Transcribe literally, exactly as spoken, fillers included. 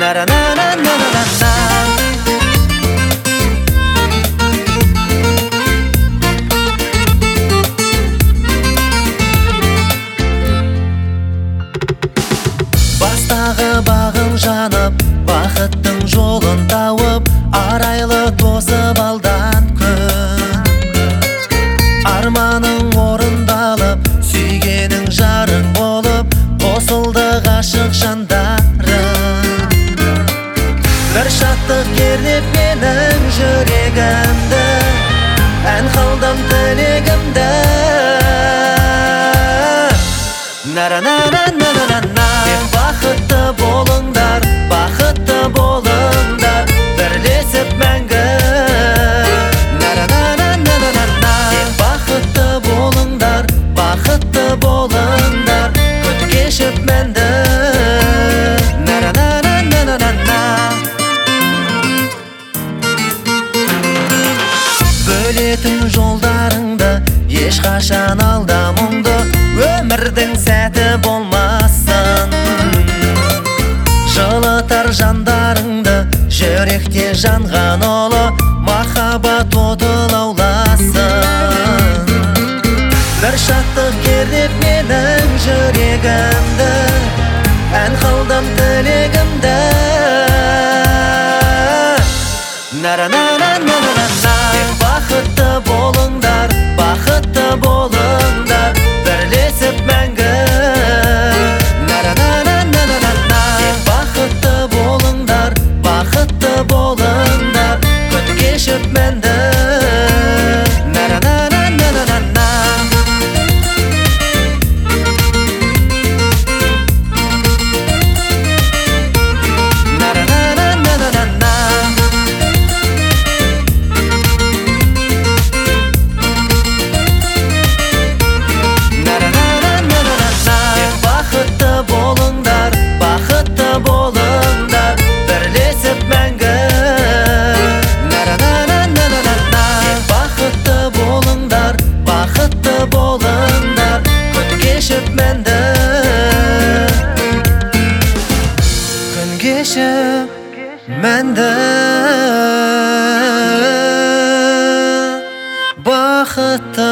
на-на-на-на-на-на-на. Бастағы бағым жанып, бақыттың жолын тауып, арайлы тосып алдан күн. Арманың орындалып, сүйгенің жарың болып, қосылды ғашық жандарым. Бір шаттық кернеп менің жүрегімді, ән қылдым тілегімді. На-на-на-на-на-на-на. Бақытты болыңдар, бақытты болыңдар, бірлесіп мәңгі. На-на-на-на-на-на-на. Бақытты болыңдар, бақытты болыңдар, күн кешіп мәнді. На-на-на-на-на-на-на. Бөлетін жолдарыңды, ешқашан алдамыңды, өмірдің сәті болмасын. Жылытар жандарыңды, жүректе жанған ұлы, махаббат оты лауласын. Бір шаттық кернеп менің жүрегімді, ән қылдым тілегімді. На-на-на-на-на-на-на. Бақытты болыңдар, бақытты болыңдар, бірлесіп мәңгі. На-на-на-на-на-на-на. Бақытты болыңдар, бақытты болыңдар, күн кешіп мәнді. На-на-на-на-на-на-на. На-на-на-на-на-на-на. Бақытты болыңдар, бақытты болыңдар, бірлесіп мәңгі. На-на-на-на-на-на-на. Бақытты болыңдар, бақытты болыңдар, күн кешіп мәнді. Күн кешіп мәнді. Бақытты